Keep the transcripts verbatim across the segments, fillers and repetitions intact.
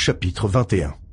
Chapitre vingt et un.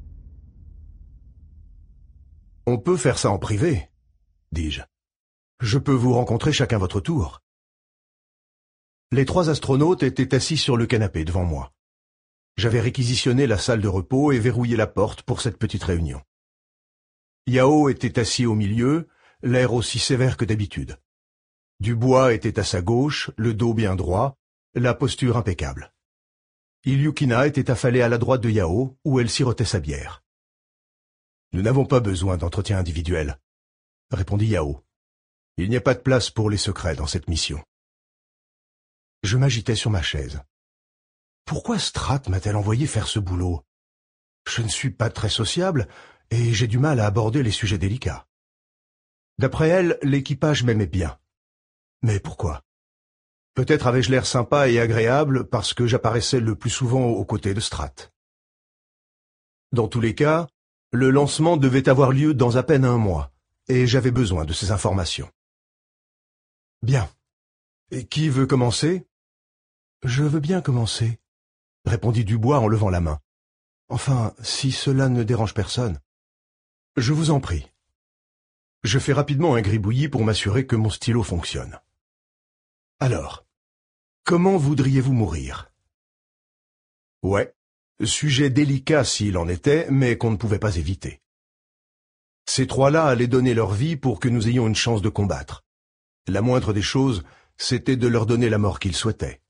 On peut faire ça en privé, dis-je. Je peux vous rencontrer chacun votre tour. Les trois astronautes étaient assis sur le canapé devant moi. J'avais réquisitionné la salle de repos et verrouillé la porte pour cette petite réunion. Yao était assis au milieu, l'air aussi sévère que d'habitude. Dubois était à sa gauche, le dos bien droit, la posture impeccable. Ilyukina était affalée à la droite de Yao, où elle sirotait sa bière. « Nous n'avons pas besoin d'entretien individuel, » répondit Yao. « Il n'y a pas de place pour les secrets dans cette mission. » Je m'agitais sur ma chaise. Pourquoi Strat m'a-t-elle envoyé faire ce boulot? Je ne suis pas très sociable et j'ai du mal à aborder les sujets délicats. D'après elle, l'équipage m'aimait bien. Mais pourquoi? Peut-être avais-je l'air sympa et agréable parce que j'apparaissais le plus souvent aux côtés de Strat. Dans tous les cas, le lancement devait avoir lieu dans à peine un mois, et j'avais besoin de ces informations. Bien. Et qui veut commencer? Je veux bien commencer, répondit Dubois en levant la main. Enfin, si cela ne dérange personne. Je vous en prie. Je fais rapidement un gribouillis pour m'assurer que mon stylo fonctionne. Alors, comment voudriez-vous mourir? Ouais, sujet délicat s'il en était, mais qu'on ne pouvait pas éviter. Ces trois-là allaient donner leur vie pour que nous ayons une chance de combattre. La moindre des choses, c'était de leur donner la mort qu'ils souhaitaient.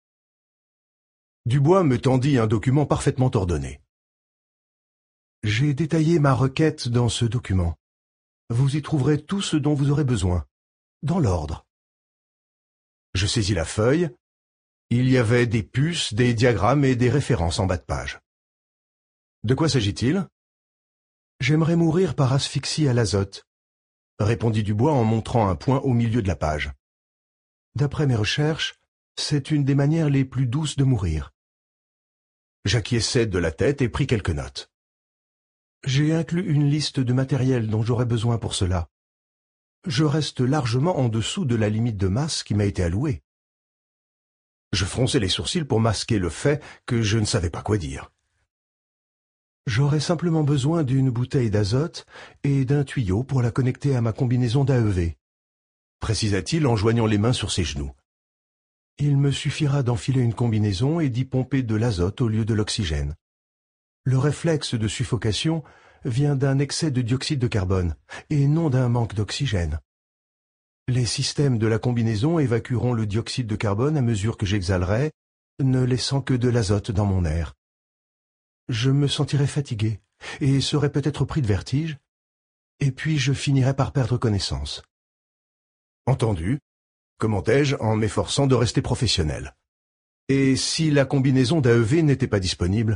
Dubois me tendit un document parfaitement ordonné. J'ai détaillé ma requête dans ce document. Vous y trouverez tout ce dont vous aurez besoin, dans l'ordre. Je saisis la feuille. Il y avait des puces, des diagrammes et des références en bas de page. De quoi s'agit-il? J'aimerais mourir par asphyxie à l'azote, répondit Dubois en montrant un point au milieu de la page. D'après mes recherches, c'est une des manières les plus douces de mourir. J'acquiesçai de la tête et pris quelques notes. J'ai inclus une liste de matériel dont j'aurai besoin pour cela. Je reste largement en dessous de la limite de masse qui m'a été allouée. Je fronçai les sourcils pour masquer le fait que je ne savais pas quoi dire. J'aurai simplement besoin d'une bouteille d'azote et d'un tuyau pour la connecter à ma combinaison d'A E V, précisa-t-il en joignant les mains sur ses genoux. Il me suffira d'enfiler une combinaison et d'y pomper de l'azote au lieu de l'oxygène. Le réflexe de suffocation vient d'un excès de dioxyde de carbone et non d'un manque d'oxygène. Les systèmes de la combinaison évacueront le dioxyde de carbone à mesure que j'exhalerai, ne laissant que de l'azote dans mon air. Je me sentirai fatigué et serai peut-être pris de vertige, et puis je finirai par perdre connaissance. Entendu, commentai-je en m'efforçant de rester professionnel. Et si la combinaison d'A E V n'était pas disponible?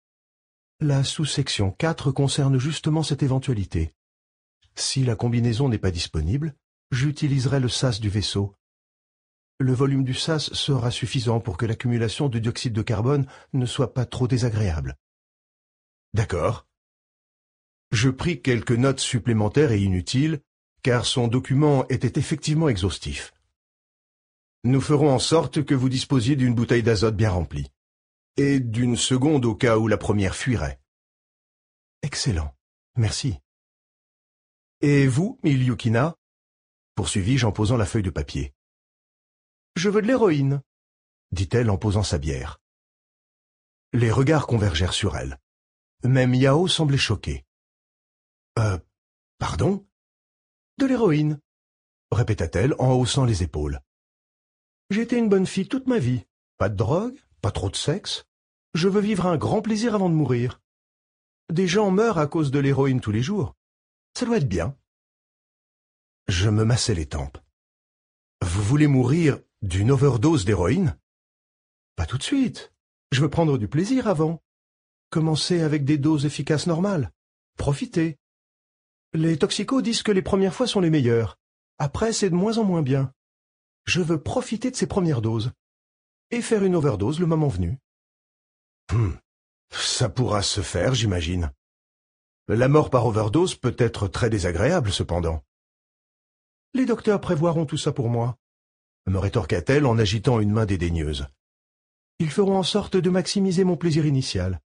La sous-section quatre concerne justement cette éventualité. Si la combinaison n'est pas disponible, j'utiliserai le sas du vaisseau. Le volume du sas sera suffisant pour que l'accumulation de dioxyde de carbone ne soit pas trop désagréable. D'accord. Je pris quelques notes supplémentaires et inutiles, car son document était effectivement exhaustif. Nous ferons en sorte que vous disposiez d'une bouteille d'azote bien remplie, et d'une seconde au cas où la première fuirait. Excellent, merci. Et vous, Ilyukina? Poursuivis-je en posant la feuille de papier. Je veux de l'héroïne, dit-elle en posant sa bière. Les regards convergèrent sur elle. Même Yao semblait choqué. Euh, pardon? De l'héroïne, répéta-t-elle en haussant les épaules. J'ai été une bonne fille toute ma vie. Pas de drogue, pas trop de sexe. Je veux vivre un grand plaisir avant de mourir. Des gens meurent à cause de l'héroïne tous les jours. Ça doit être bien. Je me massai les tempes. Vous voulez mourir d'une overdose d'héroïne? Pas tout de suite. Je veux prendre du plaisir avant. Commencer avec des doses efficaces normales. Profiter. Les toxicos disent que les premières fois sont les meilleures. Après, c'est de moins en moins bien. Je veux profiter de ces premières doses. Et faire une overdose le moment venu. Hum, ça pourra se faire, j'imagine. La mort par overdose peut être très désagréable, cependant. Les docteurs prévoiront tout ça pour moi, me rétorqua-t-elle en agitant une main dédaigneuse. Ils feront en sorte de maximiser mon plaisir initial.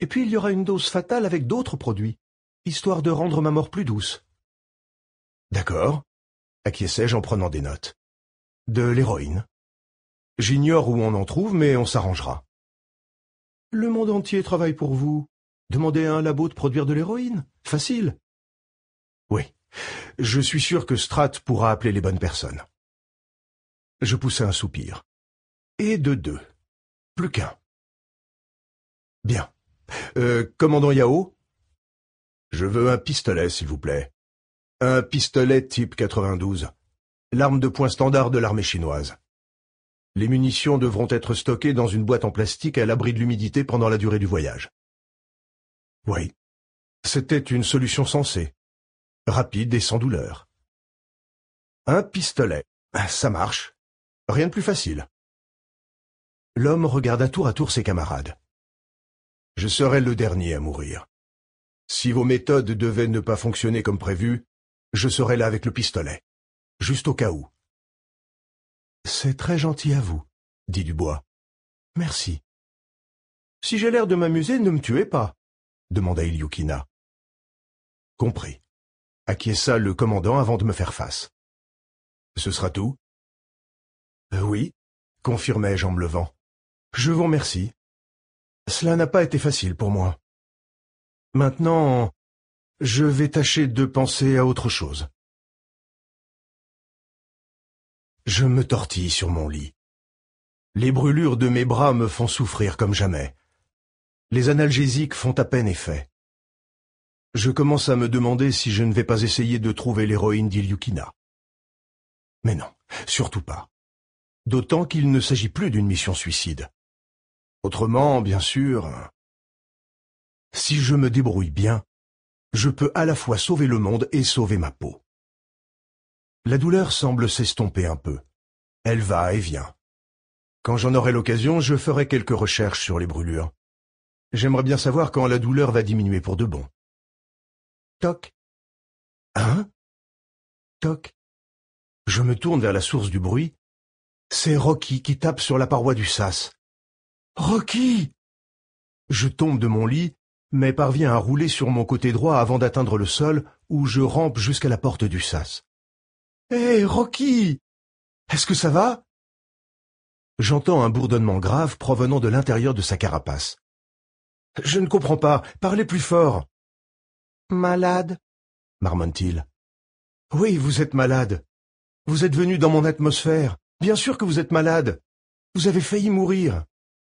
Et puis il y aura une dose fatale avec d'autres produits, histoire de rendre ma mort plus douce. D'accord, acquiesçai-je en prenant des notes. De l'héroïne. J'ignore où on en trouve, mais on s'arrangera. Le monde entier travaille pour vous. Demandez à un labo de produire de l'héroïne. Facile. Oui, je suis sûr que Strat pourra appeler les bonnes personnes. Je poussai un soupir. Et de deux. Plus qu'un. Bien. Euh, commandant Yao? Je veux un pistolet, s'il vous plaît. Un pistolet type quatre-vingt-douze. L'arme de poing standard de l'armée chinoise. Les munitions devront être stockées dans une boîte en plastique à l'abri de l'humidité pendant la durée du voyage. Oui, c'était une solution sensée, rapide et sans douleur. Un pistolet, ça marche. Rien de plus facile. L'homme regarda tour à tour ses camarades. Je serai le dernier à mourir. Si vos méthodes devaient ne pas fonctionner comme prévu, je serai là avec le pistolet, juste au cas où. C'est très gentil à vous, dit Dubois. Merci. Si j'ai l'air de m'amuser, ne me tuez pas, demanda Ilyukina. Compris, acquiesça le commandant avant de me faire face. Ce sera tout? Euh, oui, confirmai-je en me levant. Je vous remercie. Cela n'a pas été facile pour moi. Maintenant, je vais tâcher de penser à autre chose. Je me tortille sur mon lit. Les brûlures de mes bras me font souffrir comme jamais. Les analgésiques font à peine effet. Je commence à me demander si je ne vais pas essayer de trouver l'héroïne d'Ilyukina. Mais non, surtout pas. D'autant qu'il ne s'agit plus d'une mission suicide. Autrement, bien sûr, si je me débrouille bien, je peux à la fois sauver le monde et sauver ma peau. La douleur semble s'estomper un peu. Elle va et vient. Quand j'en aurai l'occasion, je ferai quelques recherches sur les brûlures. J'aimerais bien savoir quand la douleur va diminuer pour de bon. Toc. Hein? Toc. Je me tourne vers la source du bruit. C'est Rocky qui tape sur la paroi du sas. Rocky! Je tombe de mon lit, mais parviens à rouler sur mon côté droit avant d'atteindre le sol, où je rampe jusqu'à la porte du sas. Hé, hey, Rocky! Est-ce que ça va? J'entends un bourdonnement grave provenant de l'intérieur de sa carapace. Je ne comprends pas, parlez plus fort. Malade, marmonne-t-il. Oui, vous êtes malade. Vous êtes venu dans mon atmosphère. Bien sûr que vous êtes malade. Vous avez failli mourir.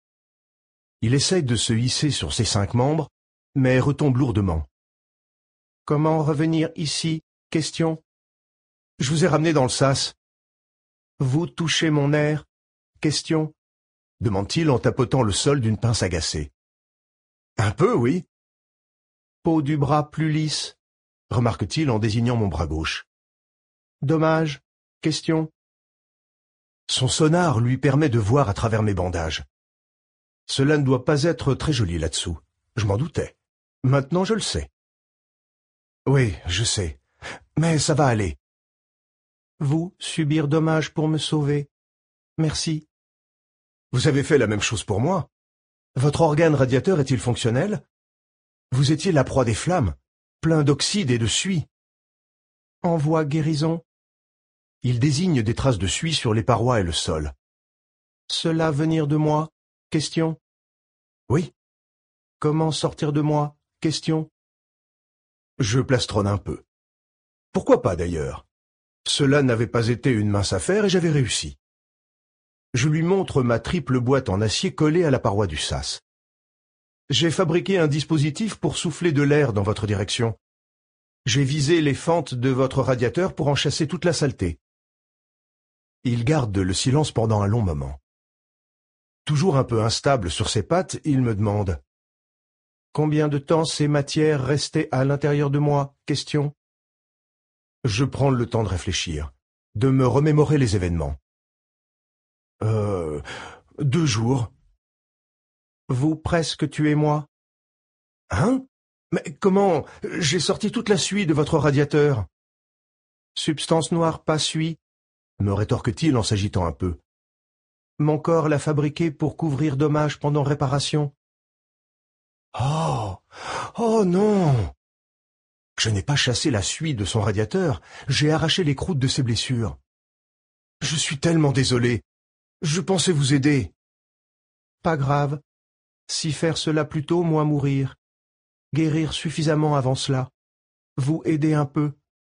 Il essaye de se hisser sur ses cinq membres, mais retombe lourdement. Comment revenir ici? Question. Je vous ai ramené dans le sas. Vous touchez mon air? Question. Demande-t-il en tapotant le sol d'une pince agacée. Un peu, oui. Peau du bras plus lisse, remarque-t-il en désignant mon bras gauche. Dommage. Question. Son sonar lui permet de voir à travers mes bandages. Cela ne doit pas être très joli là-dessous. Je m'en doutais. Maintenant je le sais. Oui, je sais. Mais ça va aller. Vous, subir dommage pour me sauver. Merci. Vous avez fait la même chose pour moi. Votre organe radiateur est-il fonctionnel? Vous étiez la proie des flammes, plein d'oxyde et de suie. Envoie guérison. Il désigne des traces de suie sur les parois et le sol. Cela venir de moi? Question. Oui. Comment sortir de moi? Question. Je plastronne un peu. Pourquoi pas d'ailleurs? Cela n'avait pas été une mince affaire et j'avais réussi. Je lui montre ma triple boîte en acier collée à la paroi du sas. J'ai fabriqué un dispositif pour souffler de l'air dans votre direction. J'ai visé les fentes de votre radiateur pour en chasser toute la saleté. Il garde le silence pendant un long moment. Toujours un peu instable sur ses pattes, il me demande « Combien de temps ces matières restaient à l'intérieur de moi? Question. Je prends le temps de réfléchir, de me remémorer les événements. Euh... Deux jours. Vous presque tuez moi. Hein? Mais comment? J'ai sorti toute la suie de votre radiateur. Substance noire pas suie, me rétorque-t-il en s'agitant un peu. Mon corps l'a fabriqué pour couvrir dommages pendant réparation. Oh! Oh non! Je n'ai pas chassé la suie de son radiateur, j'ai arraché les croûtes de ses blessures. Je suis tellement désolé. Je pensais vous aider. Pas grave. Si faire cela plus tôt, moi mourir. Guérir suffisamment avant cela. Vous aider un peu.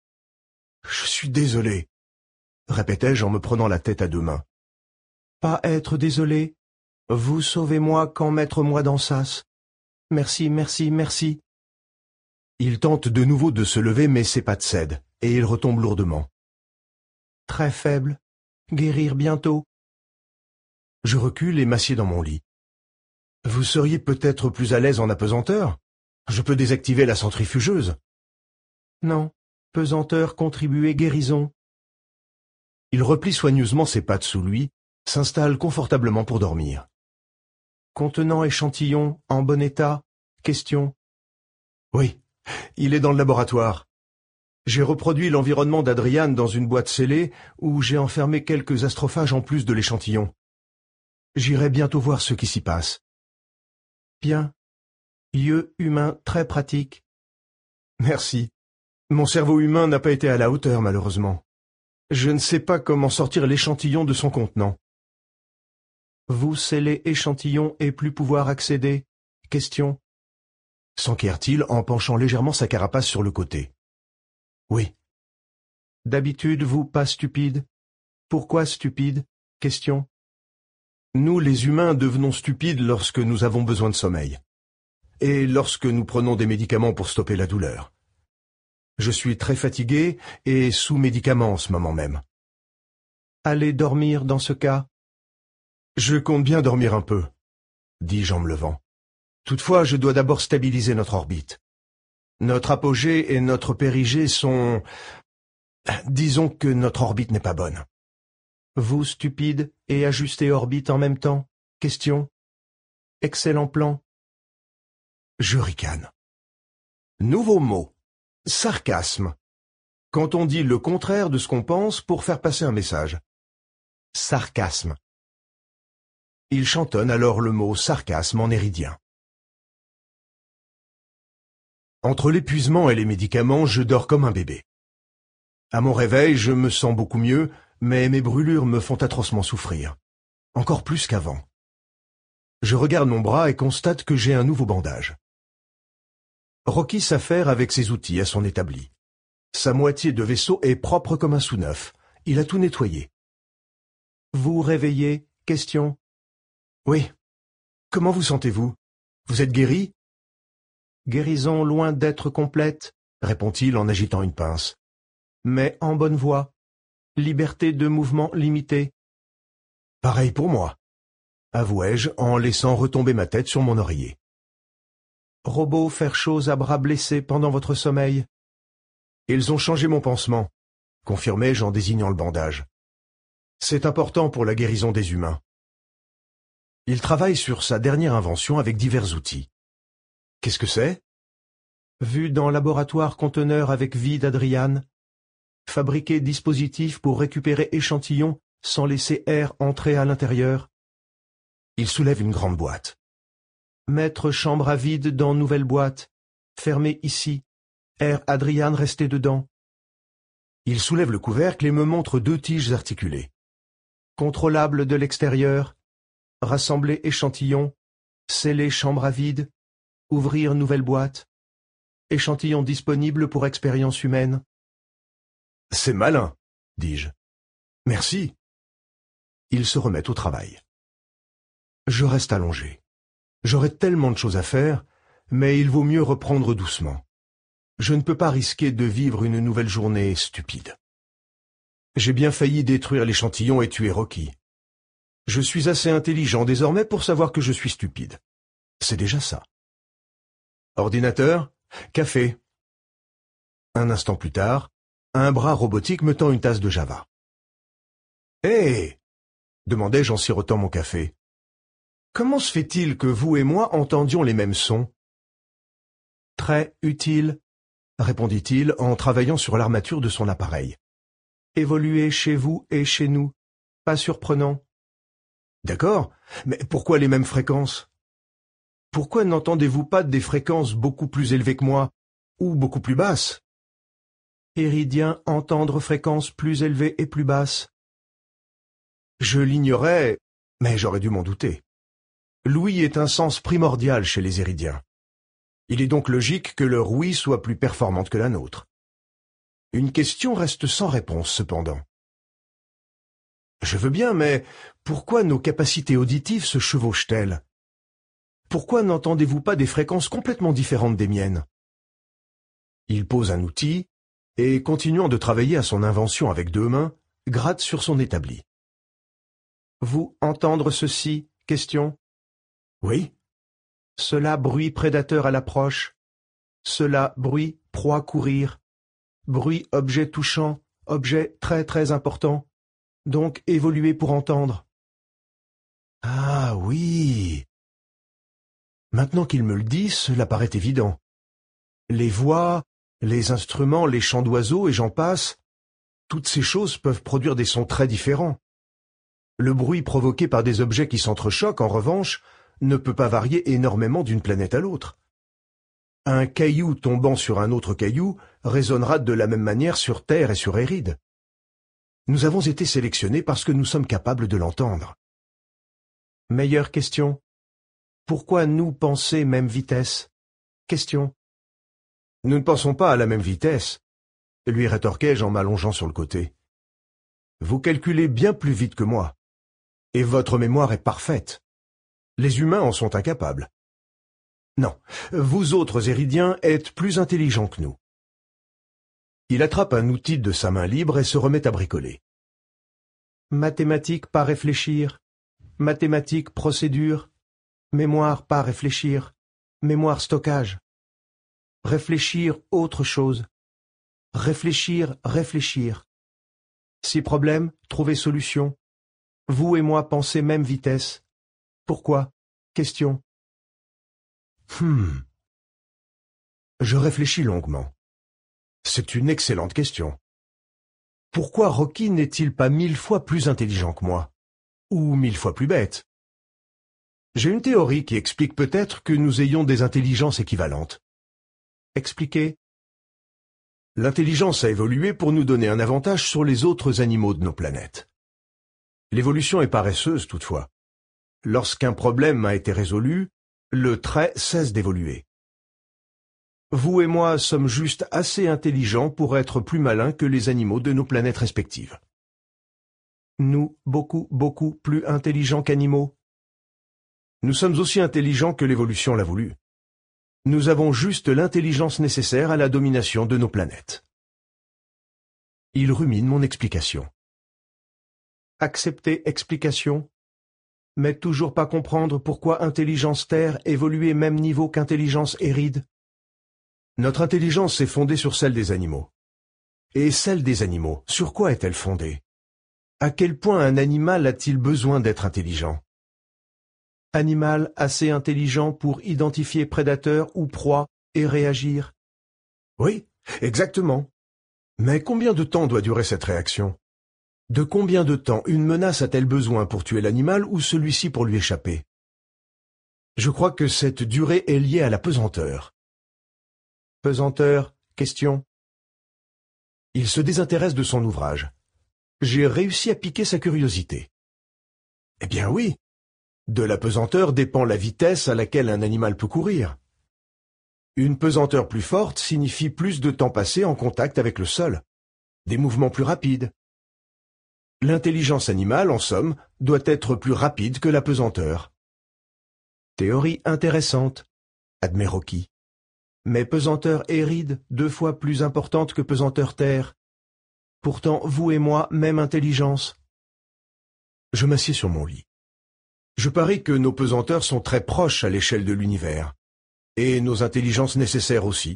Je suis désolé, répétai-je en me prenant la tête à deux mains. Pas être désolé. Vous sauvez-moi quand mettre moi dans sas. Merci, merci, merci. Il tente de nouveau de se lever, mais ses pattes cèdent, et il retombe lourdement. Très faible. Guérir bientôt. Je recule et m'assieds dans mon lit. Vous seriez peut-être plus à l'aise en apesanteur? Je peux désactiver la centrifugeuse. Non. Pesanteur, contribuer, guérison. Il replie soigneusement ses pattes sous lui, s'installe confortablement pour dormir. Contenant échantillon, en bon état? Question. Oui, il est dans le laboratoire. J'ai reproduit l'environnement d'Adrian dans une boîte scellée où j'ai enfermé quelques astrophages en plus de l'échantillon. J'irai bientôt voir ce qui s'y passe. Bien. Yeux humains très pratiques. Merci. Mon cerveau humain n'a pas été à la hauteur, malheureusement. Je ne sais pas comment sortir l'échantillon de son contenant. Vous scellez échantillon et plus pouvoir accéder? Question. S'enquiert-il en penchant légèrement sa carapace sur le côté. Oui. D'habitude, vous pas stupide. Pourquoi stupide? Question. Nous, les humains, devenons stupides lorsque nous avons besoin de sommeil. Et lorsque nous prenons des médicaments pour stopper la douleur. Je suis très fatigué et sous médicaments en ce moment même. Allez dormir dans ce cas. Je compte bien dormir un peu, dis-je en me levant. Toutefois, je dois d'abord stabiliser notre orbite. Notre apogée et notre périgée sont... Disons que notre orbite n'est pas bonne. Vous, stupide, et ajuster orbite en même temps? Question. Excellent plan. Je ricane. Nouveau mot. Sarcasme. Quand on dit le contraire de ce qu'on pense pour faire passer un message. Sarcasme. Il chantonne alors le mot sarcasme en éridien. Entre l'épuisement et les médicaments, je dors comme un bébé. À mon réveil, je me sens beaucoup mieux, mais mes brûlures me font atrocement souffrir. Encore plus qu'avant. Je regarde mon bras et constate que j'ai un nouveau bandage. Rocky s'affaire avec ses outils à son établi. Sa moitié de vaisseau est propre comme un sous-neuf. Il a tout nettoyé. Vous réveillez? Question. Oui. Comment vous sentez-vous? Vous êtes guéri? Guérison loin d'être complète, répond-il en agitant une pince. Mais en bonne voie. Liberté de mouvement limitée. Pareil pour moi, avouai-je en laissant retomber ma tête sur mon oreiller. Robot faire chose à bras blessés pendant votre sommeil. Ils ont changé mon pansement, confirmai-je en désignant le bandage. C'est important pour la guérison des humains. Il travaille sur sa dernière invention avec divers outils. Qu'est-ce que c'est? Vu dans laboratoire conteneur avec vie d'Adrian. Fabriquer dispositif pour récupérer échantillons sans laisser air entrer à l'intérieur. Il soulève une grande boîte. Mettre chambre à vide dans nouvelle boîte. Fermé ici. Air Adrian resté dedans. Il soulève le couvercle et me montre deux tiges articulées. Contrôlable de l'extérieur. Rassembler échantillon. Sceller chambre à vide. Ouvrir nouvelle boîte. Échantillon disponible pour expérience humaine. C'est malin, dis-je. Merci. Il se remet au travail. Je reste allongé. J'aurais tellement de choses à faire, mais il vaut mieux reprendre doucement. Je ne peux pas risquer de vivre une nouvelle journée stupide. J'ai bien failli détruire l'échantillon et tuer Rocky. Je suis assez intelligent désormais pour savoir que je suis stupide. C'est déjà ça. Ordinateur, café. Un instant plus tard, un bras robotique me tend une tasse de Java. « Hé !» hey demandai-je en sirotant mon café. « Comment se fait-il que vous et moi entendions les mêmes sons ?»« Très utile, » répondit-il en travaillant sur l'armature de son appareil. « Évoluer chez vous et chez nous. Pas surprenant. »« D'accord, mais pourquoi les mêmes fréquences ?» Pourquoi n'entendez-vous pas des fréquences beaucoup plus élevées que moi, ou beaucoup plus basses? Héridien, entendre fréquences plus élevées et plus basses. Je l'ignorais, mais j'aurais dû m'en douter. L'ouïe est un sens primordial chez les Héridiens. Il est donc logique que leur ouïe soit plus performante que la nôtre. Une question reste sans réponse, cependant. Je veux bien, mais pourquoi nos capacités auditives se chevauchent-elles? Pourquoi n'entendez-vous pas des fréquences complètement différentes des miennes? Il pose un outil, et continuant de travailler à son invention avec deux mains, gratte sur son établi. Vous entendre ceci? Question. Oui. Cela bruit prédateur à l'approche. Cela bruit proie courir. Bruit objet touchant, objet très très important. Donc évoluer pour entendre. Ah oui. Maintenant qu'il me le dit, cela paraît évident. Les voix, les instruments, les chants d'oiseaux et j'en passe, toutes ces choses peuvent produire des sons très différents. Le bruit provoqué par des objets qui s'entrechoquent, en revanche, ne peut pas varier énormément d'une planète à l'autre. Un caillou tombant sur un autre caillou résonnera de la même manière sur Terre et sur Éride. Nous avons été sélectionnés parce que nous sommes capables de l'entendre. Meilleure question. Pourquoi nous penser même vitesse? Question. Nous ne pensons pas à la même vitesse, lui rétorquai-je en m'allongeant sur le côté. Vous calculez bien plus vite que moi, et votre mémoire est parfaite. Les humains en sont incapables. Non, vous autres Héridiens êtes plus intelligents que nous. Il attrape un outil de sa main libre et se remet à bricoler. Mathématiques pas réfléchir, mathématiques procédure, mémoire pas réfléchir, mémoire stockage. Réfléchir autre chose. Réfléchir, réfléchir. Si problème, trouver solution. Vous et moi penser même vitesse. Pourquoi? Question. Hmm. Je réfléchis longuement. C'est une excellente question. Pourquoi Rocky n'est-il pas mille fois plus intelligent que moi? Ou mille fois plus bête? J'ai une théorie qui explique peut-être que nous ayons des intelligences équivalentes. Expliquez. L'intelligence a évolué pour nous donner un avantage sur les autres animaux de nos planètes. L'évolution est paresseuse toutefois. Lorsqu'un problème a été résolu, le trait cesse d'évoluer. Vous et moi sommes juste assez intelligents pour être plus malins que les animaux de nos planètes respectives. Nous, beaucoup, beaucoup plus intelligents qu'animaux. Nous sommes aussi intelligents que l'évolution l'a voulu. Nous avons juste l'intelligence nécessaire à la domination de nos planètes. Il rumine mon explication. Accepter explication, mais toujours pas comprendre pourquoi intelligence Terre évoluait même niveau qu'intelligence Éride. Notre intelligence est fondée sur celle des animaux. Et celle des animaux, sur quoi est-elle fondée? À quel point un animal a-t-il besoin d'être intelligent? Animal assez intelligent pour identifier prédateur ou proie et réagir. Oui, exactement. Mais combien de temps doit durer cette réaction? De combien de temps une menace a-t-elle besoin pour tuer l'animal ou celui-ci pour lui échapper? Je crois que cette durée est liée à la pesanteur. Pesanteur, question. Il se désintéresse de son ouvrage. J'ai réussi à piquer sa curiosité. Eh bien oui. De la pesanteur dépend la vitesse à laquelle un animal peut courir. Une pesanteur plus forte signifie plus de temps passé en contact avec le sol, des mouvements plus rapides. L'intelligence animale, en somme, doit être plus rapide que la pesanteur. Théorie intéressante, admet Rocky. Mais pesanteur Éride, deux fois plus importante que pesanteur Terre. Pourtant, vous et moi, même intelligence. Je m'assieds sur mon lit. Je parie que nos pesanteurs sont très proches à l'échelle de l'univers, et nos intelligences nécessaires aussi.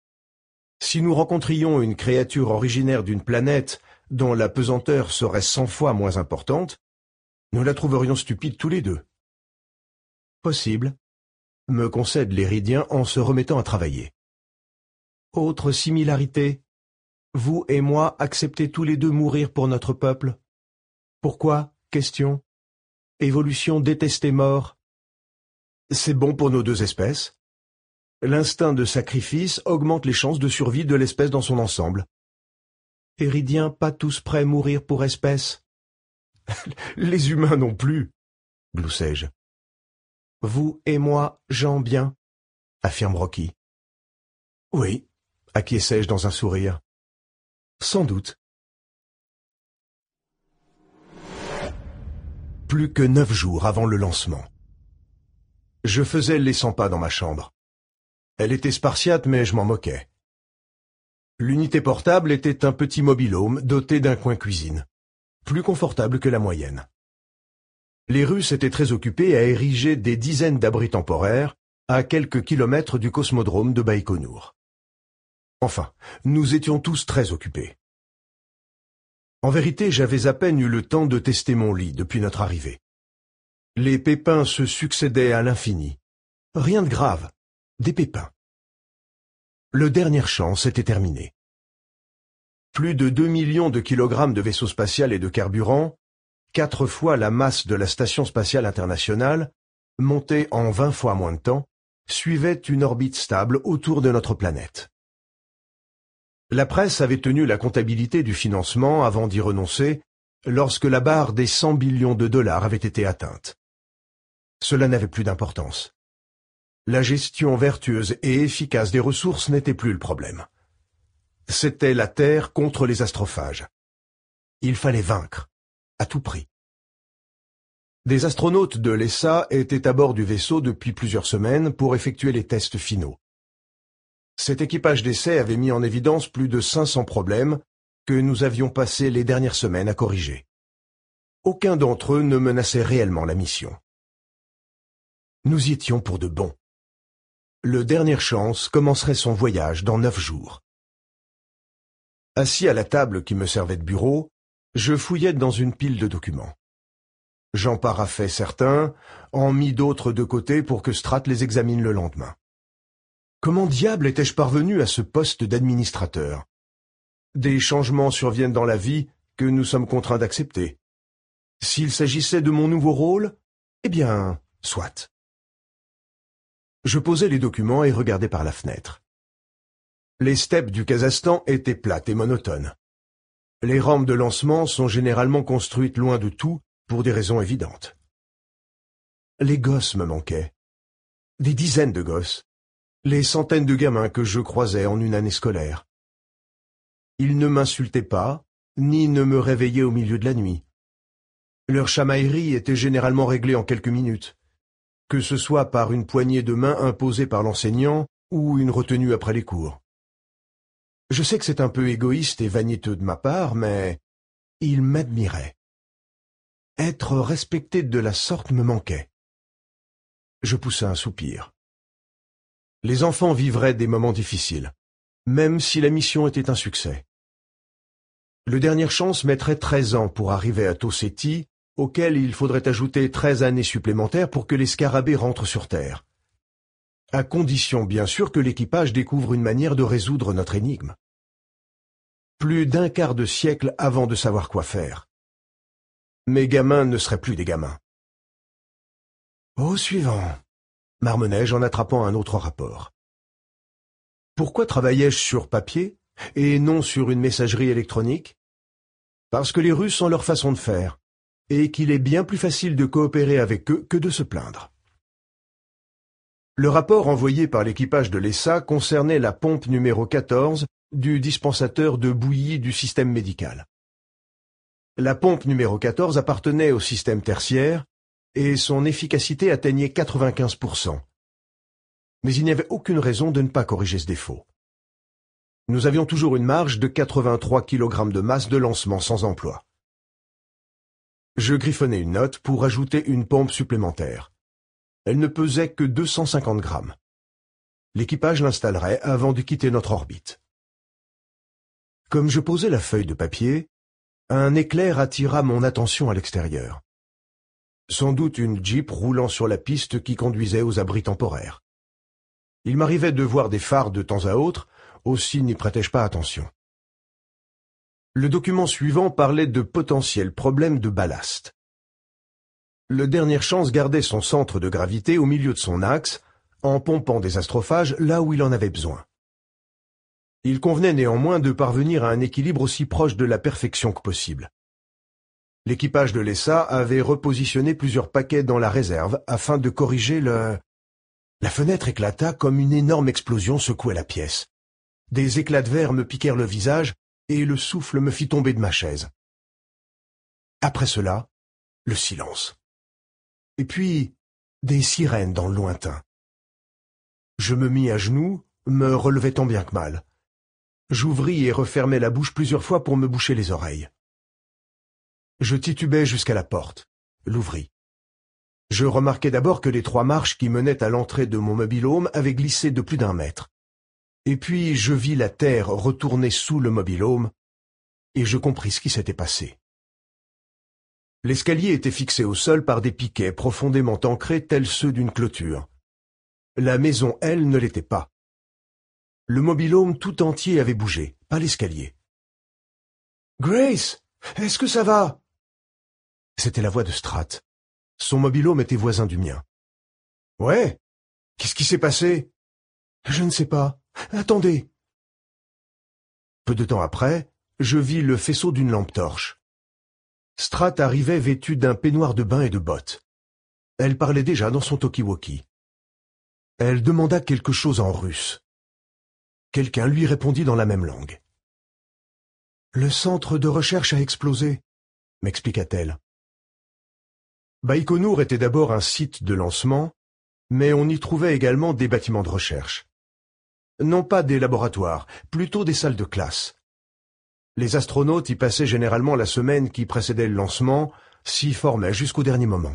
Si nous rencontrions une créature originaire d'une planète dont la pesanteur serait cent fois moins importante, nous la trouverions stupide tous les deux. Possible, me concède l'Héridien en se remettant à travailler. Autre similarité, vous et moi accepter tous les deux mourir pour notre peuple. Pourquoi? Question. Évolution détestée mort. C'est bon pour nos deux espèces. L'instinct de sacrifice augmente les chances de survie de l'espèce dans son ensemble. Éridiens pas tous prêts à mourir pour espèce. Les humains non plus, gloussai-je. Vous et moi, Jean bien, affirme Rocky. Oui, acquiesçai-je dans un sourire. Sans doute. Plus que neuf jours avant le lancement. Je faisais les cent pas dans ma chambre. Elle était spartiate, mais je m'en moquais. L'unité portable était un petit mobil-home doté d'un coin cuisine, plus confortable que la moyenne. Les Russes étaient très occupés à ériger des dizaines d'abris temporaires à quelques kilomètres du cosmodrome de Baïkonour. Enfin, nous étions tous très occupés. En vérité, j'avais à peine eu le temps de tester mon lit depuis notre arrivée. Les pépins se succédaient à l'infini. Rien de grave, des pépins. Le dernier chance était terminé. Plus de deux millions de kilogrammes de vaisseau spatial et de carburant, quatre fois la masse de la Station spatiale internationale, montés en vingt fois moins de temps, suivaient une orbite stable autour de notre planète. La presse avait tenu la comptabilité du financement avant d'y renoncer lorsque la barre des cent billions de dollars avait été atteinte. Cela n'avait plus d'importance. La gestion vertueuse et efficace des ressources n'était plus le problème. C'était la Terre contre les astrophages. Il fallait vaincre, à tout prix. Des astronautes de l'E S A étaient à bord du vaisseau depuis plusieurs semaines pour effectuer les tests finaux. Cet équipage d'essai avait mis en évidence plus de cinq cents problèmes que nous avions passé les dernières semaines à corriger. Aucun d'entre eux ne menaçait réellement la mission. Nous y étions pour de bon. Le dernier chance commencerait son voyage dans neuf jours. Assis à la table qui me servait de bureau, je fouillais dans une pile de documents. J'en paraphais certains, en mis d'autres de côté pour que Strat les examine le lendemain. Comment diable étais-je parvenu à ce poste d'administrateur? Des changements surviennent dans la vie que nous sommes contraints d'accepter. S'il s'agissait de mon nouveau rôle, eh bien, soit. Je posais les documents et regardais par la fenêtre. Les steppes du Kazakhstan étaient plates et monotones. Les rampes de lancement sont généralement construites loin de tout pour des raisons évidentes. Les gosses me manquaient. Des dizaines de gosses. Les centaines de gamins que je croisais en une année scolaire. Ils ne m'insultaient pas, ni ne me réveillaient au milieu de la nuit. Leur chamaillerie était généralement réglée en quelques minutes, que ce soit par une poignée de main imposée par l'enseignant ou une retenue après les cours. Je sais que c'est un peu égoïste et vaniteux de ma part, mais ils m'admiraient. Être respecté de la sorte me manquait. Je poussai un soupir. Les enfants vivraient des moments difficiles, même si la mission était un succès. Le dernier chance mettrait treize ans pour arriver à Toseti, auquel il faudrait ajouter treize années supplémentaires pour que les scarabées rentrent sur Terre. À condition, bien sûr, que l'équipage découvre une manière de résoudre notre énigme. Plus d'un quart de siècle avant de savoir quoi faire. Mes gamins ne seraient plus des gamins. Au suivant, marmonnai-je en attrapant un autre rapport. Pourquoi travaillais-je sur papier et non sur une messagerie électronique? Parce que les Russes ont leur façon de faire, et qu'il est bien plus facile de coopérer avec eux que de se plaindre. Le rapport envoyé par l'équipage de l'E S A concernait la pompe numéro quatorze du dispensateur de bouillie du système médical. La pompe numéro quatorze appartenait au système tertiaire, et son efficacité atteignait quatre-vingt-quinze pour cent. Mais il n'y avait aucune raison de ne pas corriger ce défaut. Nous avions toujours une marge de quatre-vingt-trois kilogrammes de masse de lancement sans emploi. Je griffonnai une note pour ajouter une pompe supplémentaire. Elle ne pesait que deux cent cinquante grammes. L'équipage l'installerait avant de quitter notre orbite. Comme je posais la feuille de papier, un éclair attira mon attention à l'extérieur. Sans doute une Jeep roulant sur la piste qui conduisait aux abris temporaires. Il m'arrivait de voir des phares de temps à autre, aussi n'y prêtais-je pas attention. Le document suivant parlait de potentiels problèmes de ballast. Le Dernière Chance gardait son centre de gravité au milieu de son axe, en pompant des astrophages là où il en avait besoin. Il convenait néanmoins de parvenir à un équilibre aussi proche de la perfection que possible. L'équipage de l'E S A avait repositionné plusieurs paquets dans la réserve afin de corriger le... La fenêtre éclata comme une énorme explosion secouait la pièce. Des éclats de verre me piquèrent le visage et le souffle me fit tomber de ma chaise. Après cela, le silence. Et puis, des sirènes dans le lointain. Je me mis à genoux, me relevais tant bien que mal. J'ouvris et refermai la bouche plusieurs fois pour me boucher les oreilles. Je titubais jusqu'à la porte, l'ouvris. Je remarquai d'abord que les trois marches qui menaient à l'entrée de mon mobil-home avaient glissé de plus d'un mètre. Et puis je vis la terre retourner sous le mobil-home, et je compris ce qui s'était passé. L'escalier était fixé au sol par des piquets profondément ancrés tels ceux d'une clôture. La maison, elle, ne l'était pas. Le mobil-home tout entier avait bougé, pas l'escalier. « Grace, est-ce que ça va ?» C'était la voix de Strat. Son mobil-home était voisin du mien. « Ouais, qu'est-ce qui s'est passé ?»« Je ne sais pas. Attendez. » Peu de temps après, je vis le faisceau d'une lampe torche. Strat arrivait vêtue d'un peignoir de bain et de bottes. Elle parlait déjà dans son talkie-walkie. Elle demanda quelque chose en russe. Quelqu'un lui répondit dans la même langue. « Le centre de recherche a explosé, » m'expliqua-t-elle. Baïkonour était d'abord un site de lancement, mais on y trouvait également des bâtiments de recherche. Non pas des laboratoires, plutôt des salles de classe. Les astronautes y passaient généralement la semaine qui précédait le lancement, s'y formaient jusqu'au dernier moment.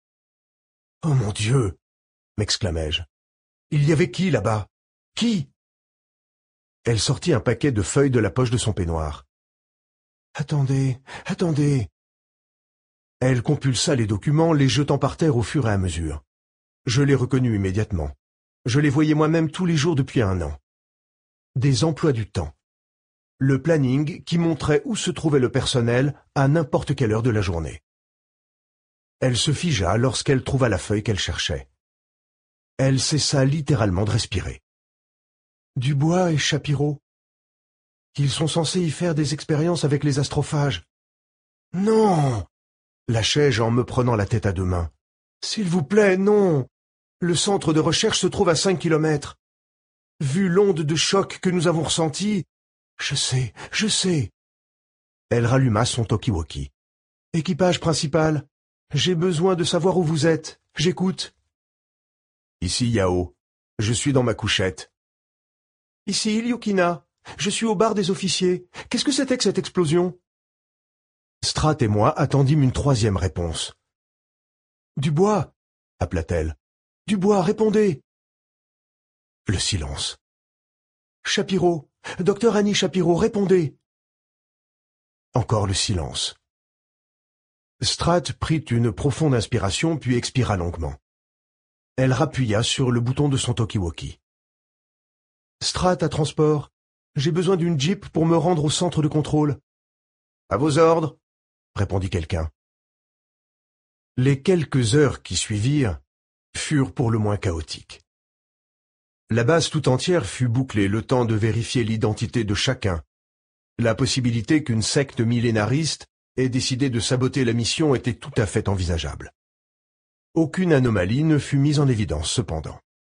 « Oh mon Dieu !» m'exclamai-je. « Il y avait qui là-bas? Qui ?» Elle sortit un paquet de feuilles de la poche de son peignoir. « Attendez, attendez !» Elle compulsa les documents, les jetant par terre au fur et à mesure. Je les reconnus immédiatement. Je les voyais moi-même tous les jours depuis un an. Des emplois du temps. Le planning qui montrait où se trouvait le personnel à n'importe quelle heure de la journée. Elle se figea lorsqu'elle trouva la feuille qu'elle cherchait. Elle cessa littéralement de respirer. Dubois et Shapiro. Ils sont censés y faire des expériences avec les astrophages. Non! Lâchai-je en me prenant la tête à deux mains. S'il vous plaît, non! Le centre de recherche se trouve à cinq kilomètres. Vu l'onde de choc que nous avons ressentie, je sais, je sais. Elle ralluma son talkie-walkie. Équipage principal, j'ai besoin de savoir où vous êtes. J'écoute. Ici Yao. Je suis dans ma couchette. Ici Ilyukina. Je suis au bar des officiers. Qu'est-ce que c'était que cette explosion? Strat et moi attendîmes une troisième réponse. Dubois, appela-t-elle. Dubois, répondez. Le silence. Shapiro, docteur Annie Shapiro, répondez. Encore le silence. Strat prit une profonde inspiration puis expira longuement. Elle rappuya sur le bouton de son talkie-walkie. Strat à transport. J'ai besoin d'une jeep pour me rendre au centre de contrôle. À vos ordres, répondit quelqu'un. Les quelques heures qui suivirent furent pour le moins chaotiques. La base tout entière fut bouclée le temps de vérifier l'identité de chacun. La possibilité qu'une secte millénariste ait décidé de saboter la mission était tout à fait envisageable. Aucune anomalie ne fut mise en évidence cependant.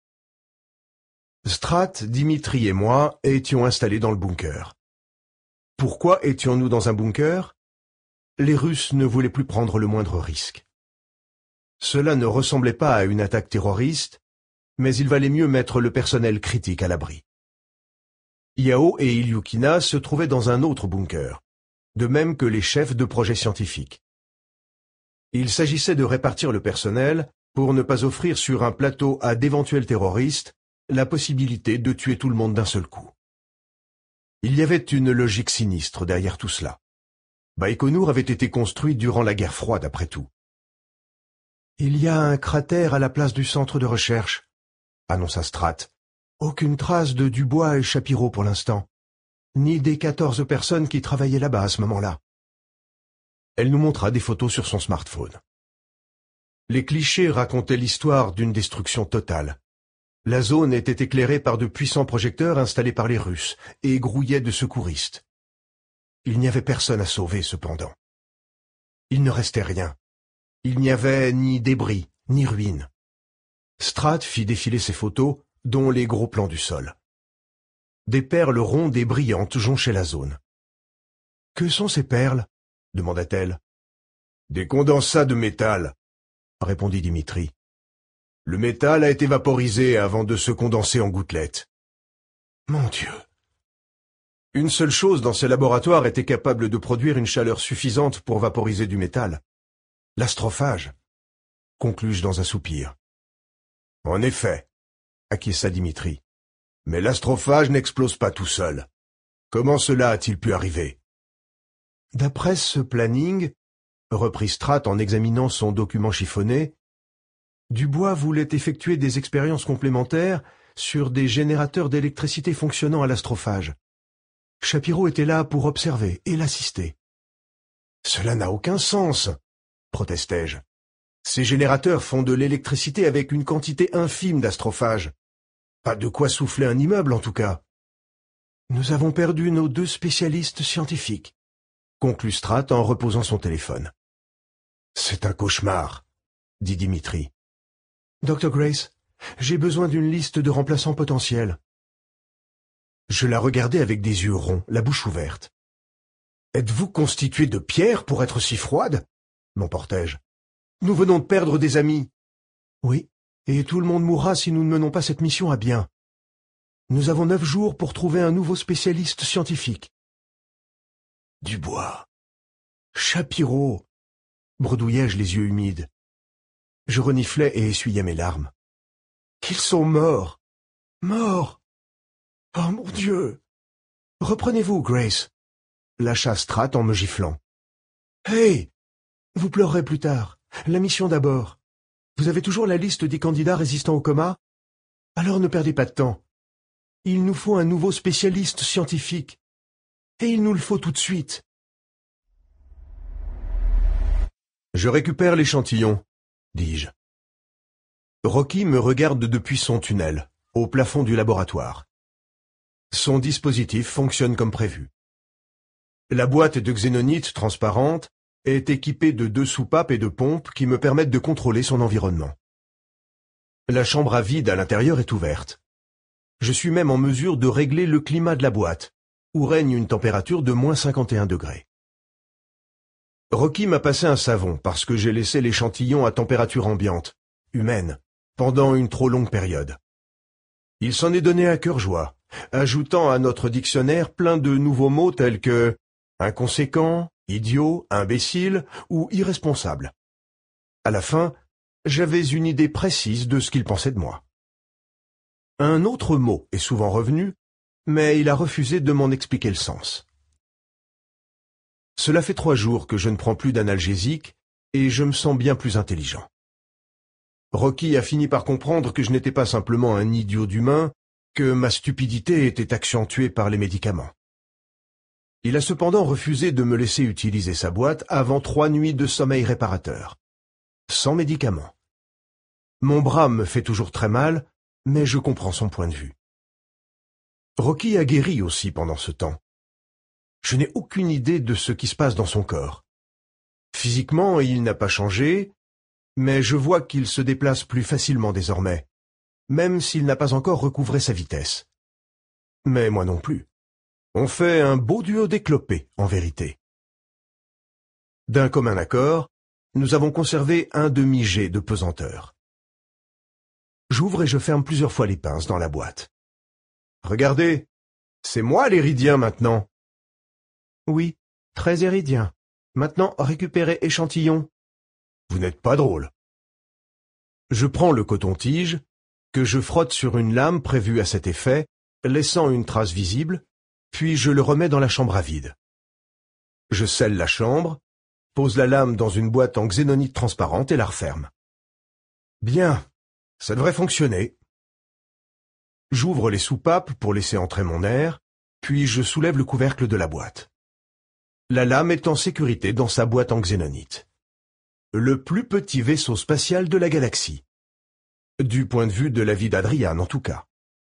Strat, Dimitri et moi étions installés dans le bunker. Pourquoi étions-nous dans un bunker? Les Russes ne voulaient plus prendre le moindre risque. Cela ne ressemblait pas à une attaque terroriste, mais il valait mieux mettre le personnel critique à l'abri. Yao et Ilyukina se trouvaient dans un autre bunker, de même que les chefs de projets scientifiques. Il s'agissait de répartir le personnel pour ne pas offrir sur un plateau à d'éventuels terroristes la possibilité de tuer tout le monde d'un seul coup. Il y avait une logique sinistre derrière tout cela. Baïkonour avait été construit durant la guerre froide, après tout. « Il y a un cratère à la place du centre de recherche, » annonça Strat. « Aucune trace de Dubois et Shapiro pour l'instant, ni des quatorze personnes qui travaillaient là-bas à ce moment-là. » Elle nous montra des photos sur son smartphone. Les clichés racontaient l'histoire d'une destruction totale. La zone était éclairée par de puissants projecteurs installés par les Russes et grouillait de secouristes. Il n'y avait personne à sauver, cependant. Il ne restait rien. Il n'y avait ni débris, ni ruines. Stratt fit défiler ses photos, dont les gros plans du sol. Des perles rondes et brillantes jonchaient la zone. « Que sont ces perles ?» demanda-t-elle. « Des condensats de métal, » répondit Dimitri. « Le métal a été vaporisé avant de se condenser en gouttelettes. » Mon Dieu! Une seule chose dans ces laboratoires était capable de produire une chaleur suffisante pour vaporiser du métal. L'astrophage, conclus-je dans un soupir. En effet, acquiesça Dimitri. Mais l'astrophage n'explose pas tout seul. Comment cela a-t-il pu arriver? D'après ce planning, reprit Stratt en examinant son document chiffonné, Dubois voulait effectuer des expériences complémentaires sur des générateurs d'électricité fonctionnant à l'astrophage. Shapiro était là pour observer et l'assister. « Cela n'a aucun sens, » protestai-je. « Ces générateurs font de l'électricité avec une quantité infime d'astrophage. Pas de quoi souffler un immeuble, en tout cas. »« Nous avons perdu nos deux spécialistes scientifiques, » conclut Stratt en reposant son téléphone. « C'est un cauchemar, » dit Dimitri. « docteur Grace, j'ai besoin d'une liste de remplaçants potentiels. » Je la regardai avec des yeux ronds, la bouche ouverte. « Êtes-vous constituée de pierre pour être si froide ?» m'emportai-je. « Nous venons de perdre des amis. »« Oui, et tout le monde mourra si nous ne menons pas cette mission à bien. Nous avons neuf jours pour trouver un nouveau spécialiste scientifique. »« Dubois, Shapiro !» bredouillai-je les yeux humides. Je reniflai et essuyai mes larmes. « Ils sont morts. Morts. Oh mon Dieu! Reprenez-vous, Grace, » lâcha Stratt en me giflant. « Hey! Vous pleurerez plus tard. La mission d'abord. Vous avez toujours la liste des candidats résistants au coma? Alors ne perdez pas de temps. Il nous faut un nouveau spécialiste scientifique. Et il nous le faut tout de suite. » Je récupère l'échantillon, dis-je. Rocky me regarde depuis son tunnel, au plafond du laboratoire. Son dispositif fonctionne comme prévu. La boîte de xénonite transparente est équipée de deux soupapes et de pompes qui me permettent de contrôler son environnement. La chambre à vide à l'intérieur est ouverte. Je suis même en mesure de régler le climat de la boîte, où règne une température de moins cinquante et un degrés. Rocky m'a passé un savon parce que j'ai laissé l'échantillon à température ambiante, humaine, pendant une trop longue période. Il s'en est donné à cœur joie, ajoutant à notre dictionnaire plein de nouveaux mots tels que inconséquent, idiot, imbécile ou irresponsable. À la fin, j'avais une idée précise de ce qu'il pensait de moi. Un autre mot est souvent revenu, mais il a refusé de m'en expliquer le sens. Cela fait trois jours que je ne prends plus d'analgésique et je me sens bien plus intelligent. Rocky a fini par comprendre que je n'étais pas simplement un idiot d'humain, que ma stupidité était accentuée par les médicaments. Il a cependant refusé de me laisser utiliser sa boîte avant trois nuits de sommeil réparateur, sans médicaments. Mon bras me fait toujours très mal, mais je comprends son point de vue. Rocky a guéri aussi pendant ce temps. Je n'ai aucune idée de ce qui se passe dans son corps. Physiquement, il n'a pas changé, mais je vois qu'il se déplace plus facilement désormais, même s'il n'a pas encore recouvré sa vitesse. Mais moi non plus. On fait un beau duo déclopé, en vérité. D'un commun accord, nous avons conservé un demi-jet de pesanteur. J'ouvre et je ferme plusieurs fois les pinces dans la boîte. Regardez, c'est moi l'héridien maintenant. Oui, très héridien. Maintenant, récupérez échantillon. Vous n'êtes pas drôle. Je prends le coton-tige, que je frotte sur une lame prévue à cet effet, laissant une trace visible, puis je le remets dans la chambre à vide. Je scelle la chambre, pose la lame dans une boîte en xénonite transparente et la referme. Bien, ça devrait fonctionner. J'ouvre les soupapes pour laisser entrer mon air, puis je soulève le couvercle de la boîte. La lame est en sécurité dans sa boîte en xénonite. Le plus petit vaisseau spatial de la galaxie. Du point de vue de la vie d'Adrian, en tout cas.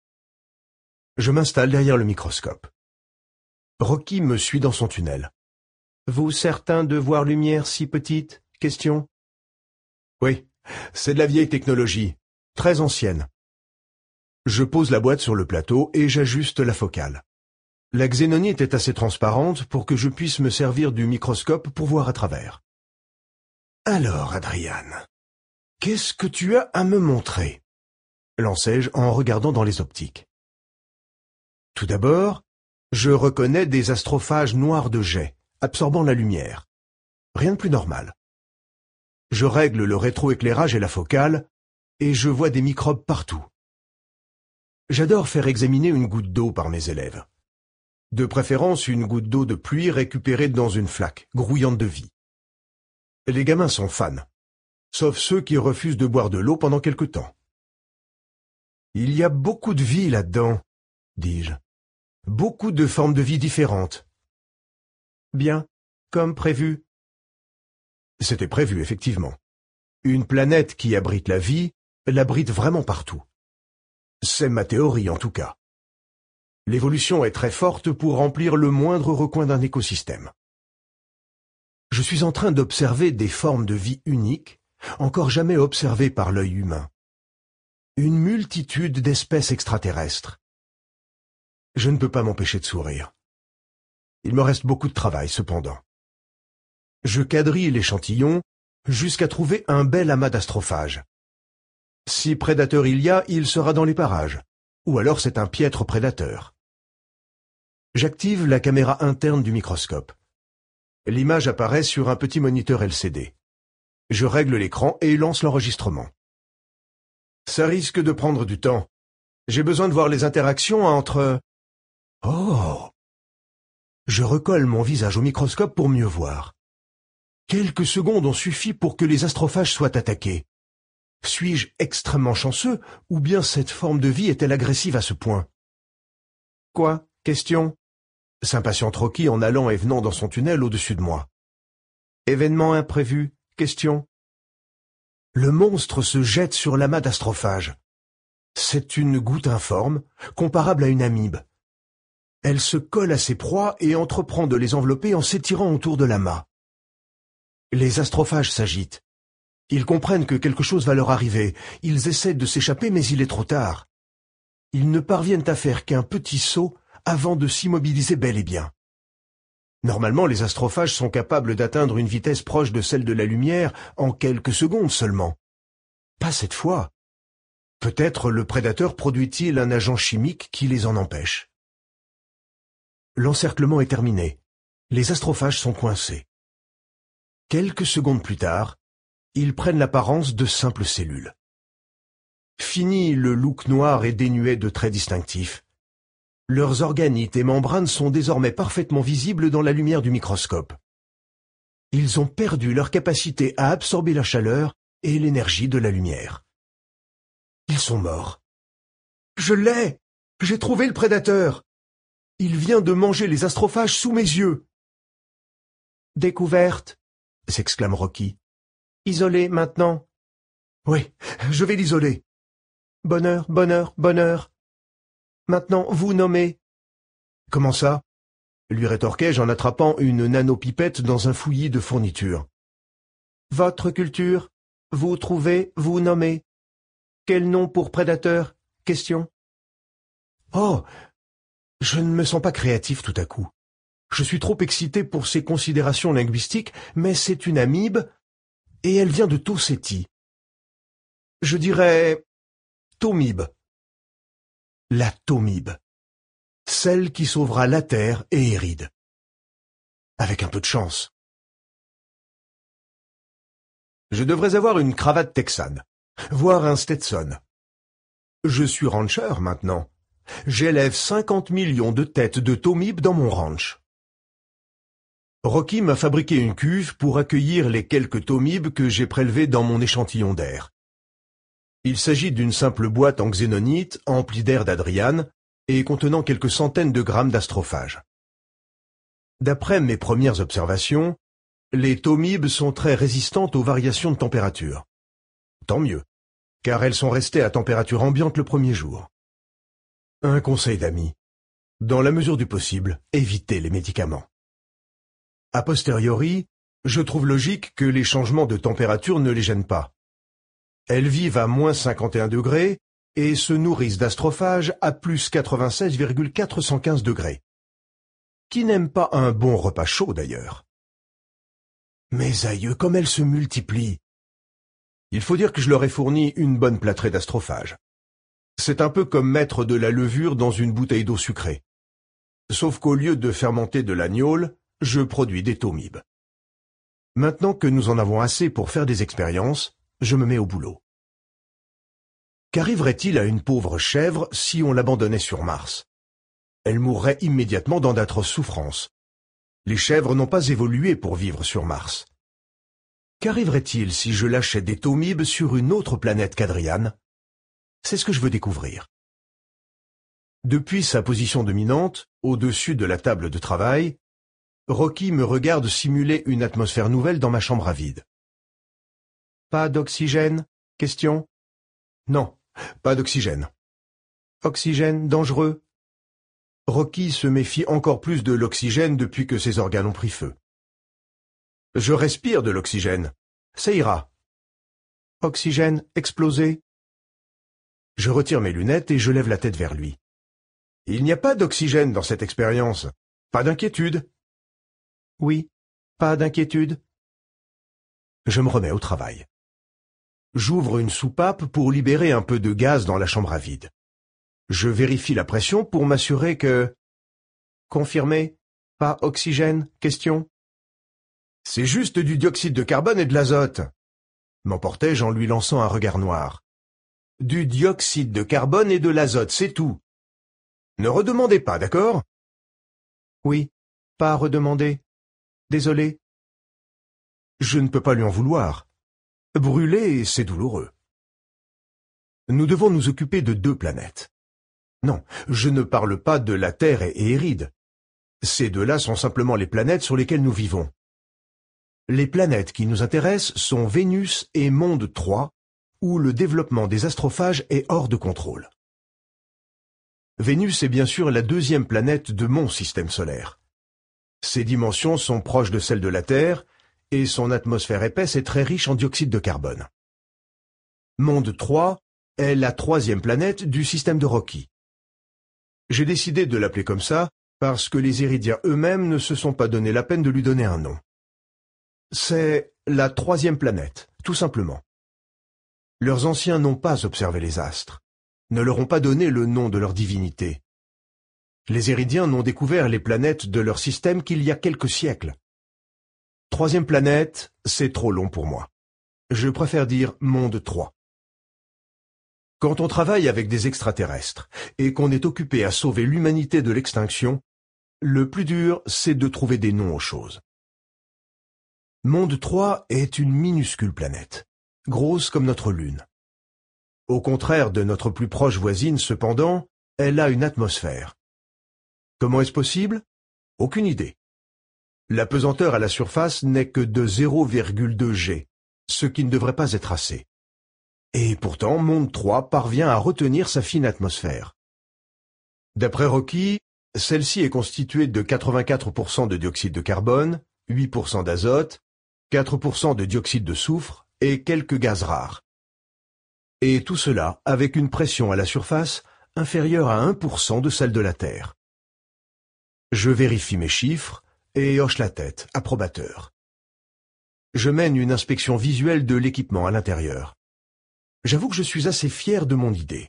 Je m'installe derrière le microscope. Rocky me suit dans son tunnel. Vous certain de voir lumière si petite? Question. Oui, c'est de la vieille technologie, très ancienne. Je pose la boîte sur le plateau et j'ajuste la focale. La xénonite est assez transparente pour que je puisse me servir du microscope pour voir à travers. Alors, Adrian, qu'est-ce que tu as à me montrer? Lançai-je en regardant dans les optiques. Tout d'abord, je reconnais des astrophages noirs de jet, absorbant la lumière. Rien de plus normal. Je règle le rétroéclairage et la focale, et je vois des microbes partout. J'adore faire examiner une goutte d'eau par mes élèves. De préférence une goutte d'eau de pluie récupérée dans une flaque, grouillante de vie. Les gamins sont fans, sauf ceux qui refusent de boire de l'eau pendant quelque temps. Il y a beaucoup de vie là-dedans, dis-je. Beaucoup de formes de vie différentes. Bien, comme prévu. C'était prévu, effectivement. Une planète qui abrite la vie, l'abrite vraiment partout. C'est ma théorie, en tout cas. L'évolution est très forte pour remplir le moindre recoin d'un écosystème. Je suis en train d'observer des formes de vie uniques, encore jamais observées par l'œil humain. Une multitude d'espèces extraterrestres. Je ne peux pas m'empêcher de sourire. Il me reste beaucoup de travail, cependant. Je quadrille l'échantillon jusqu'à trouver un bel amas d'astrophages. Si prédateur il y a, il sera dans les parages, ou alors c'est un piètre prédateur. J'active la caméra interne du microscope. L'image apparaît sur un petit moniteur L C D. Je règle l'écran et lance l'enregistrement. Ça risque de prendre du temps. J'ai besoin de voir les interactions entre... Oh! Je recolle mon visage au microscope pour mieux voir. Quelques secondes ont suffi pour que les astrophages soient attaqués. Suis-je extrêmement chanceux, ou bien cette forme de vie est-elle agressive à ce point? Quoi? Question? S'impatiente Rocky en allant et venant dans son tunnel au-dessus de moi. Événement imprévu? Question? Le monstre se jette sur l'amas d'astrophages. C'est une goutte informe, comparable à une amibe. Elle se colle à ses proies et entreprend de les envelopper en s'étirant autour de l'amas. Les astrophages s'agitent. Ils comprennent que quelque chose va leur arriver. Ils essaient de s'échapper, mais il est trop tard. Ils ne parviennent à faire qu'un petit saut avant de s'immobiliser bel et bien. Normalement, les astrophages sont capables d'atteindre une vitesse proche de celle de la lumière en quelques secondes seulement. Pas cette fois. Peut-être le prédateur produit-il un agent chimique qui les en empêche. L'encerclement est terminé. Les astrophages sont coincés. Quelques secondes plus tard, ils prennent l'apparence de simples cellules. Fini le look noir et dénué de traits distinctifs. Leurs organites et membranes sont désormais parfaitement visibles dans la lumière du microscope. Ils ont perdu leur capacité à absorber la chaleur et l'énergie de la lumière. Ils sont morts. Je l'ai! J'ai trouvé le prédateur! Il vient de manger les astrophages sous mes yeux. Découverte, s'exclame Rocky. Isolé maintenant. Oui, je vais l'isoler. Bonheur, bonheur, bonheur. Maintenant, vous nommez. Comment ça? Lui rétorquai-je en attrapant une nanopipette dans un fouillis de fournitures. Votre culture, vous trouvez, vous nommez. Quel nom pour prédateur? Question. Oh, je ne me sens pas créatif tout à coup. Je suis trop excité pour ces considérations linguistiques, mais c'est une amibe, et elle vient de Tau-Ceti. Je dirais Taumibe. La Taumibe. Celle qui sauvera la Terre et Éride. Avec un peu de chance. Je devrais avoir une cravate texane, voire un Stetson. Je suis rancher maintenant. J'élève cinquante millions de têtes de Taumibe dans mon ranch. Rocky m'a fabriqué une cuve pour accueillir les quelques Taumibes que j'ai prélevés dans mon échantillon d'air. Il s'agit d'une simple boîte en xénonite emplie d'air d'Adrian et contenant quelques centaines de grammes d'astrophages. D'après mes premières observations, Les thomibes sont très résistantes aux variations de température. Tant mieux, car elles sont restées à température ambiante le premier jour. Un conseil d'ami. Dans la mesure du possible, évitez les médicaments. A posteriori, je trouve logique que les changements de température ne les gênent pas. Elles vivent à moins cinquante et un degrés et se nourrissent d'astrophages à plus quatre-vingt-seize virgule quatre cent quinze degrés. Qui n'aime pas un bon repas chaud d'ailleurs? Mes aïeux, comme elles se multiplient! Il faut dire que je leur ai fourni une bonne plâtrée d'astrophages. C'est un peu comme mettre de la levure dans une bouteille d'eau sucrée. Sauf qu'au lieu de fermenter de la gnôle, je produis des thomibes. Maintenant que nous en avons assez pour faire des expériences, je me mets au boulot. Qu'arriverait-il à une pauvre chèvre si on l'abandonnait sur Mars? Elle mourrait immédiatement dans d'atroces souffrances. Les chèvres n'ont pas évolué pour vivre sur Mars. Qu'arriverait-il si je lâchais des thomibes sur une autre planète qu'Adriane? C'est ce que je veux découvrir. Depuis sa position dominante, au-dessus de la table de travail, Rocky me regarde simuler une atmosphère nouvelle dans ma chambre à vide. Pas d'oxygène? Question? Non, pas d'oxygène. Oxygène dangereux? Rocky se méfie encore plus de l'oxygène depuis que ses organes ont pris feu. Je respire de l'oxygène. Ça ira. Oxygène explosé? Je retire mes lunettes et je lève la tête vers lui. Il n'y a pas d'oxygène dans cette expérience. Pas d'inquiétude. Oui, pas d'inquiétude. Je me remets au travail. J'ouvre une soupape pour libérer un peu de gaz dans la chambre à vide. Je vérifie la pression pour m'assurer que... Confirmé, pas oxygène, question? C'est juste du dioxyde de carbone et de l'azote, m'emportai-je en lui lançant un regard noir. Du dioxyde de carbone et de l'azote, c'est tout. Ne redemandez pas, d'accord? Oui, pas redemander. Désolé. Je ne peux pas lui en vouloir. Brûler, c'est douloureux. Nous devons nous occuper de deux planètes. Non, je ne parle pas de la Terre et Éride. Ces deux-là sont simplement les planètes sur lesquelles nous vivons. Les planètes qui nous intéressent sont Vénus et Monde trois, où le développement des astrophages est hors de contrôle. Vénus est bien sûr la deuxième planète de mon système solaire. Ses dimensions sont proches de celles de la Terre, et son atmosphère épaisse est très riche en dioxyde de carbone. Monde trois est la troisième planète du système de Rocky. J'ai décidé de l'appeler comme ça parce que les Éridiens eux-mêmes ne se sont pas donné la peine de lui donner un nom. C'est la troisième planète, tout simplement. Leurs anciens n'ont pas observé les astres, ne leur ont pas donné le nom de leur divinité. Les Éridiens n'ont découvert les planètes de leur système qu'il y a quelques siècles. Troisième planète, c'est trop long pour moi. Je préfère dire Monde trois. Quand on travaille avec des extraterrestres et qu'on est occupé à sauver l'humanité de l'extinction, le plus dur, c'est de trouver des noms aux choses. Monde trois est une minuscule planète, grosse comme notre Lune. Au contraire de notre plus proche voisine, cependant, elle a une atmosphère. Comment est-ce possible? Aucune idée. La pesanteur à la surface n'est que de zéro virgule deux G, ce qui ne devrait pas être assez. Et pourtant, Monde trois parvient à retenir sa fine atmosphère. D'après Rocky, celle-ci est constituée de quatre-vingt-quatre pour cent de dioxyde de carbone, huit pour cent d'azote, quatre pour cent de dioxyde de soufre et quelques gaz rares. Et tout cela avec une pression à la surface inférieure à un pour cent de celle de la Terre. Je vérifie mes chiffres et hoche la tête, approbateur. Je mène une inspection visuelle de l'équipement à l'intérieur. J'avoue que je suis assez fier de mon idée.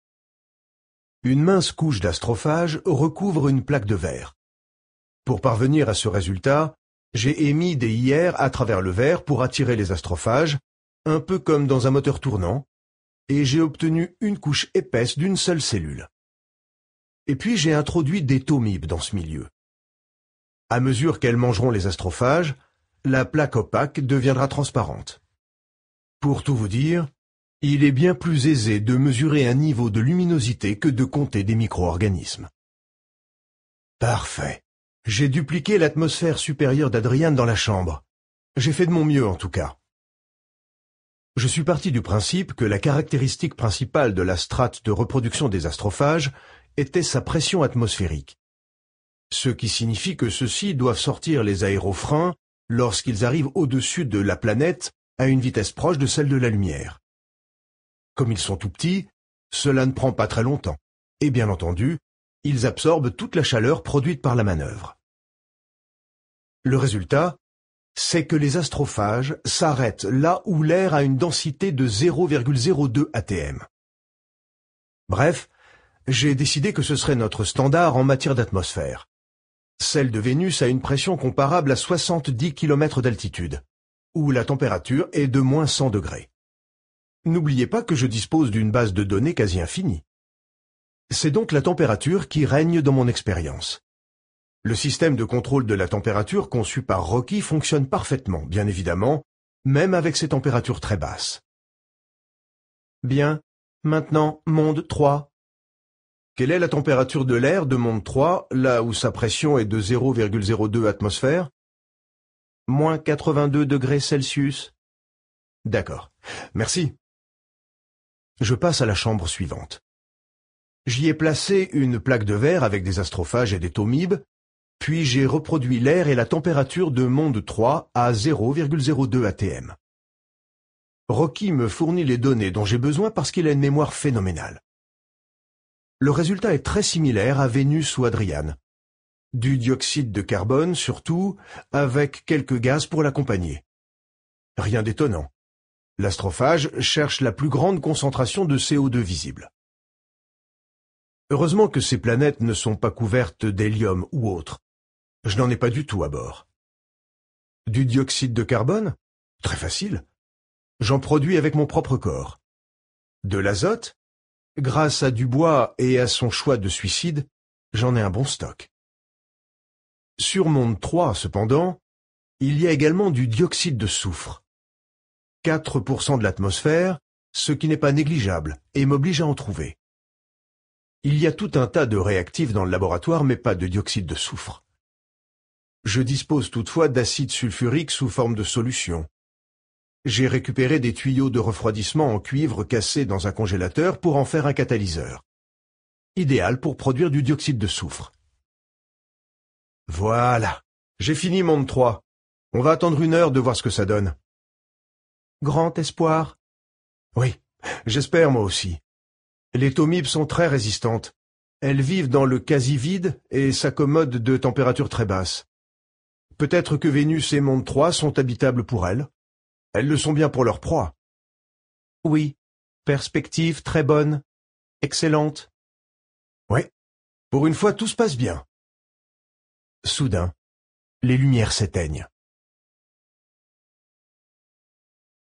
Une mince couche d'astrophages recouvre une plaque de verre. Pour parvenir à ce résultat, j'ai émis des I R à travers le verre pour attirer les astrophages, un peu comme dans un moteur tournant, et j'ai obtenu une couche épaisse d'une seule cellule. Et puis j'ai introduit des thomibes dans ce milieu. À mesure qu'elles mangeront les astrophages, la plaque opaque deviendra transparente. Pour tout vous dire, il est bien plus aisé de mesurer un niveau de luminosité que de compter des micro-organismes. Parfait. J'ai dupliqué l'atmosphère supérieure d'Adriane dans la chambre. J'ai fait de mon mieux en tout cas. Je suis parti du principe que la caractéristique principale de la strate de reproduction des astrophages était sa pression atmosphérique, ce qui signifie que ceux-ci doivent sortir les aérofreins lorsqu'ils arrivent au-dessus de la planète à une vitesse proche de celle de la lumière. Comme ils sont tout petits, cela ne prend pas très longtemps, et bien entendu, ils absorbent toute la chaleur produite par la manœuvre. Le résultat, c'est que les astrophages s'arrêtent là où l'air a une densité de zéro virgule zéro deux atm. Bref, j'ai décidé que ce serait notre standard en matière d'atmosphère. Celle de Vénus a une pression comparable à soixante-dix kilomètres d'altitude, où la température est de moins cent degrés. N'oubliez pas que je dispose d'une base de données quasi infinie. C'est donc la température qui règne dans mon expérience. Le système de contrôle de la température conçu par Rocky fonctionne parfaitement, bien évidemment, même avec ces températures très basses. Bien, maintenant, monde trois. Quelle est la température de l'air de monde trois, là où sa pression est de zéro virgule zéro deux atmosphères? Moins quatre-vingt-deux degrés Celsius. D'accord, merci. Je passe à la chambre suivante. J'y ai placé une plaque de verre avec des astrophages et des thomibes, puis j'ai reproduit l'air et la température de monde trois à zéro virgule zéro deux atm. Rocky me fournit les données dont j'ai besoin parce qu'il a une mémoire phénoménale. Le résultat est très similaire à Vénus ou Adriane. Du dioxyde de carbone surtout, avec quelques gaz pour l'accompagner. Rien d'étonnant. L'astrophage cherche la plus grande concentration de C O deux visible. Heureusement que ces planètes ne sont pas couvertes d'hélium ou autre. Je n'en ai pas du tout à bord. Du dioxyde de carbone? Très facile. J'en produis avec mon propre corps. De l'azote? Grâce à Dubois et à son choix de suicide, j'en ai un bon stock. Sur monde trois, cependant, il y a également du dioxyde de soufre. quatre pour cent de l'atmosphère, ce qui n'est pas négligeable, et m'oblige à en trouver. Il y a tout un tas de réactifs dans le laboratoire, mais pas de dioxyde de soufre. Je dispose toutefois d'acide sulfurique sous forme de solution. J'ai récupéré des tuyaux de refroidissement en cuivre cassés dans un congélateur pour en faire un catalyseur. Idéal pour produire du dioxyde de soufre. Voilà, j'ai fini monde trois. On va attendre une heure de voir ce que ça donne. Grand espoir. Oui, j'espère moi aussi. Les thomibes sont très résistantes. Elles vivent dans le quasi-vide et s'accommodent de températures très basses. Peut-être que Vénus et monde trois sont habitables pour elles. Elles le sont bien pour leur proie. Oui, perspective très bonne, excellente. Oui, pour une fois tout se passe bien. Soudain, les lumières s'éteignent.